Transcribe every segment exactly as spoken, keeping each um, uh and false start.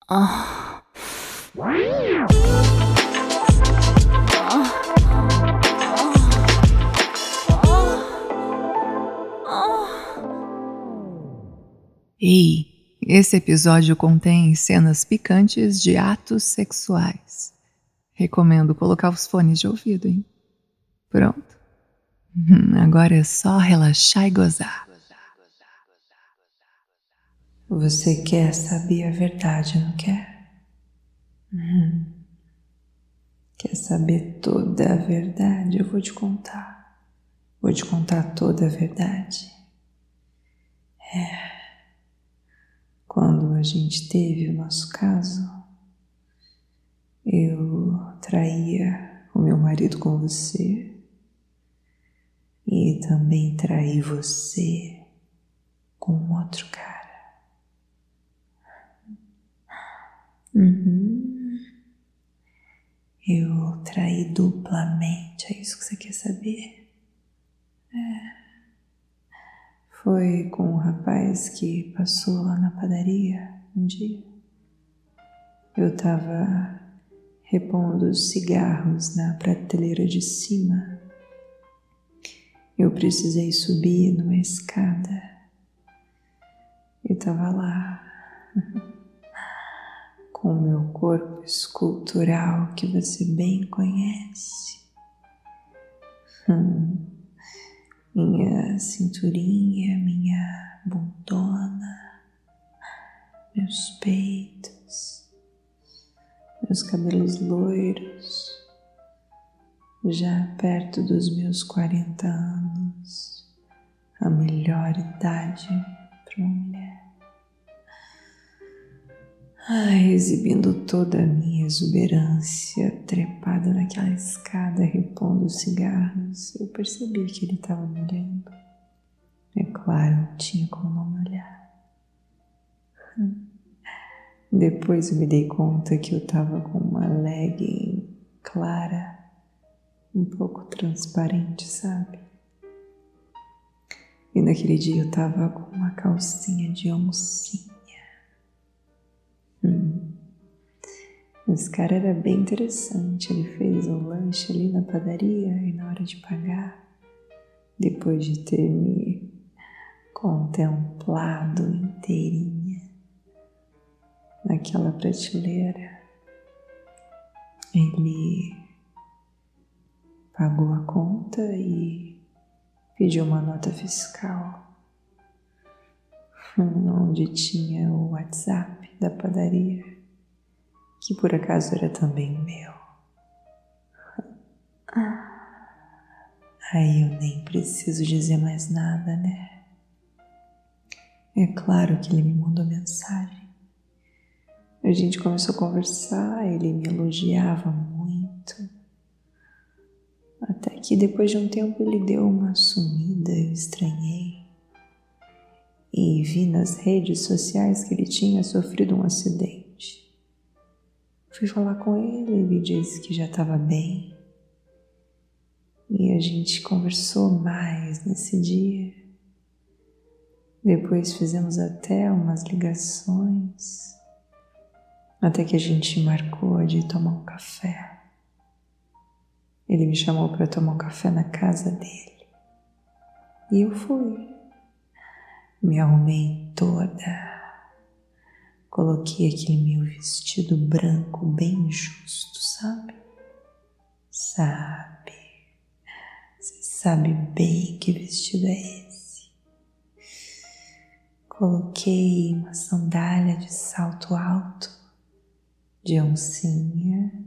Ah. Ei, esse episódio contém cenas picantes de atos sexuais. Recomendo colocar os fones de ouvido, hein? Pronto. Agora é só relaxar e gozar. Você quer saber a verdade, não quer? Hum. Quer saber toda a verdade? Eu vou te contar. Vou te contar toda a verdade. É. Quando a gente teve o nosso caso, eu traía o meu marido com você e também traí você com um outro cara. Uhum. Eu traí duplamente, é isso que você quer saber? É. Foi com o rapaz que passou lá na padaria um dia. Eu tava repondo os cigarros na prateleira de cima. Eu precisei subir numa escada. Eu tava lá, com o meu corpo escultural que você bem conhece. Hum, minha cinturinha, minha bundona, meus peitos, meus cabelos loiros, já perto dos meus quarenta anos, a melhor idade para uma mulher. Ai, exibindo toda a minha exuberância, trepada naquela escada, repondo os cigarros, eu percebi que ele estava me olhando. É claro, não tinha como não me olhar. Depois eu me dei conta que eu estava com uma legging clara, um pouco transparente, sabe? E naquele dia eu estava com uma calcinha de oncinha. Hum. Esse cara era bem interessante, ele fez o lanche ali na padaria e na hora de pagar, depois de ter me contemplado inteirinha naquela prateleira, ele pagou a conta e pediu uma nota fiscal, onde tinha o WhatsApp da padaria, que por acaso era também meu. Aí eu nem preciso dizer mais nada, né? É claro que ele me mandou mensagem. A gente começou a conversar, ele me elogiava muito. Até que depois de um tempo ele deu uma sumida, eu estranhei. E vi nas redes sociais que ele tinha sofrido um acidente. Fui falar com ele, ele disse que já estava bem. E a gente conversou mais nesse dia. Depois fizemos até umas ligações. Até que a gente marcou de tomar um café. Ele me chamou para tomar um café na casa dele. E eu fui. Me arrumei toda. Coloquei aquele meu vestido branco bem justo, sabe? Sabe? Você sabe bem que vestido é esse. Coloquei uma sandália de salto alto, de oncinha.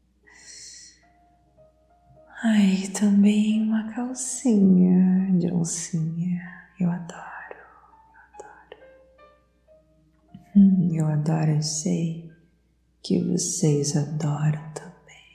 Ai, também uma calcinha de oncinha. Eu adoro. Hum, eu adoro, eu sei que vocês adoram também.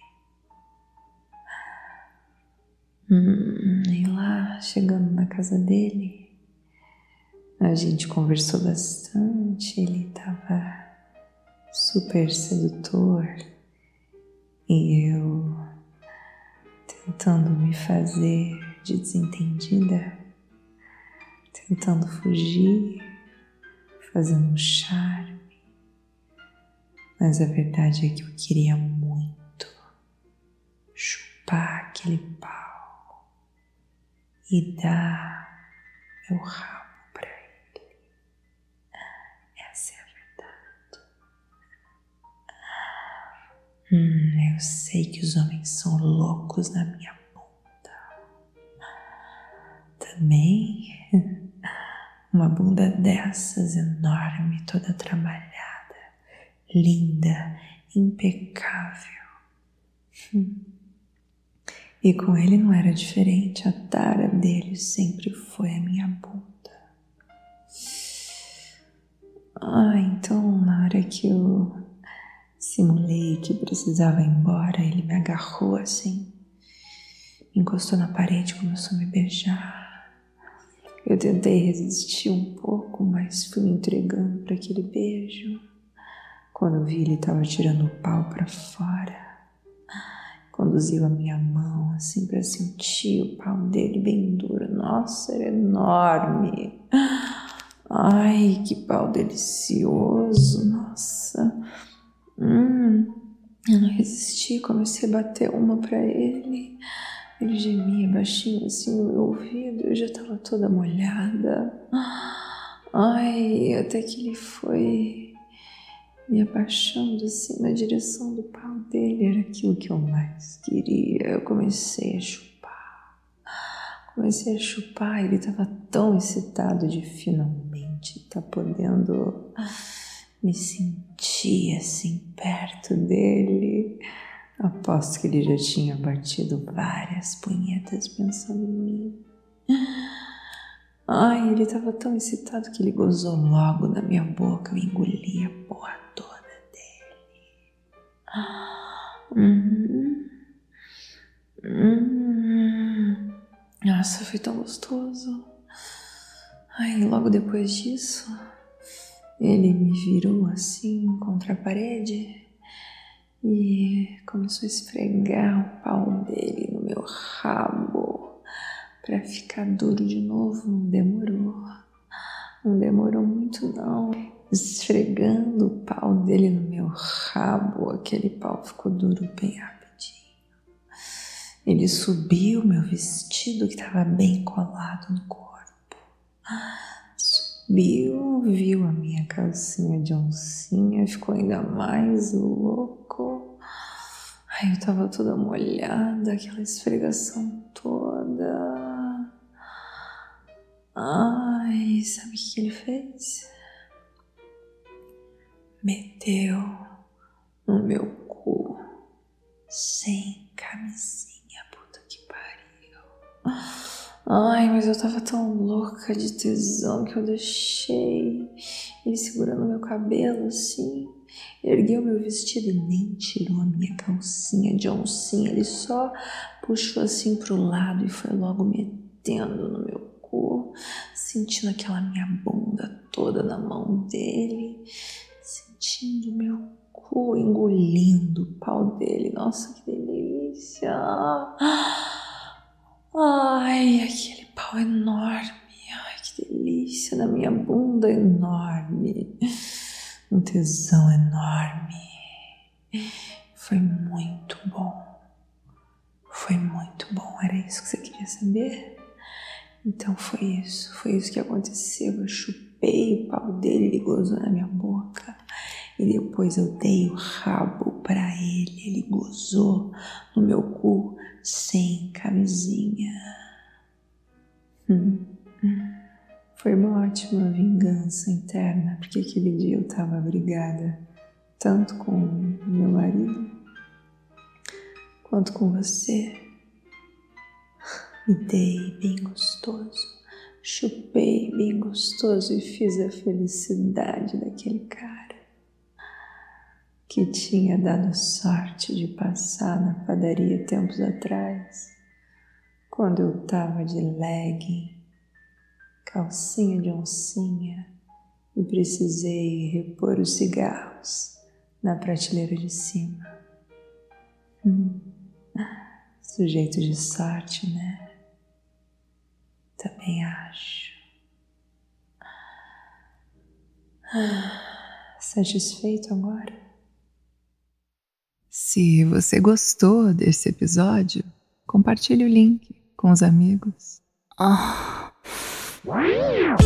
Hum, e lá, chegando na casa dele, a gente conversou bastante, ele estava super sedutor e eu tentando me fazer de desentendida, tentando fugir, fazendo um charme. Mas a verdade é que eu queria muito chupar aquele pau e dar meu rabo pra ele. Essa é a verdade. Hum, eu sei que os homens são loucos na minha bunda. Também uma bunda dessas enorme, toda trabalhada, linda, impecável. Hum. E com ele não era diferente, a tara dele sempre foi a minha bunda. Ah, então na hora que eu simulei que precisava ir embora, ele me agarrou assim, encostou na parede e começou a me beijar. Eu tentei resistir um pouco, mas fui me entregando para aquele beijo. Quando eu vi, ele estava tirando o pau para fora. Conduziu a minha mão assim para sentir o pau dele bem duro. Nossa, era enorme. Ai, que pau delicioso. Nossa. Hum, eu não resisti, comecei a bater uma para ele. Ele gemia baixinho assim no meu ouvido. Eu já estava toda molhada. Ai, até que ele foi me abaixando assim na direção do pau dele. Era aquilo que eu mais queria. Eu comecei a chupar. Comecei a chupar. Ele estava tão excitado de finalmente estar tá podendo me sentir assim perto dele. Aposto que ele já tinha batido várias punhetas pensando em mim. Ai, ele estava tão excitado que ele gozou logo na minha boca. Eu engoli a porra toda dele. Uhum. Uhum. Nossa, foi tão gostoso. Ai, logo depois disso, ele me virou assim contra a parede e começou a esfregar o pau dele no meu rabo para ficar duro de novo. Não demorou, não demorou muito não. Esfregando o pau dele no meu rabo, aquele pau ficou duro bem rapidinho. Ele subiu meu vestido que estava bem colado no corpo. Subiu, viu a minha calcinha de oncinha, ficou ainda mais louco. Ai, eu tava toda molhada, aquela esfregação toda. Ai, sabe o que ele fez? Meteu no meu cu sem camisinha, puta que pariu. Ai, mas eu tava tão louca de tesão que eu deixei ele segurando meu cabelo assim. Ergueu meu vestido e nem tirou a minha calcinha de oncinha. Ele só puxou assim pro lado e foi logo metendo no meu cu, sentindo aquela minha bunda toda na mão dele, sentindo meu cu engolindo o pau dele. Nossa, que delícia! Ai, aquele pau enorme. Ai, que delícia na minha bunda enorme. Um tesão enorme. Foi muito bom. Foi muito bom. Era isso que você queria saber? Então foi isso. Foi isso que aconteceu. Eu chupei o pau dele, ele gozou na minha boca. E depois eu dei o rabo pra ele. Ele gozou no meu cu sem camisinha. Hum. Foi uma ótima vingança interna, porque aquele dia eu tava brigada tanto com o meu marido quanto com você. E dei bem gostoso, chupei bem gostoso e fiz a felicidade daquele cara que tinha dado sorte de passar na padaria tempos atrás, quando eu tava de legging, calcinha de oncinha e precisei repor os cigarros na prateleira de cima. Hum. Sujeito de sorte, né? Também acho. Ah, satisfeito agora? Se você gostou desse episódio, compartilhe o link com os amigos. Ah.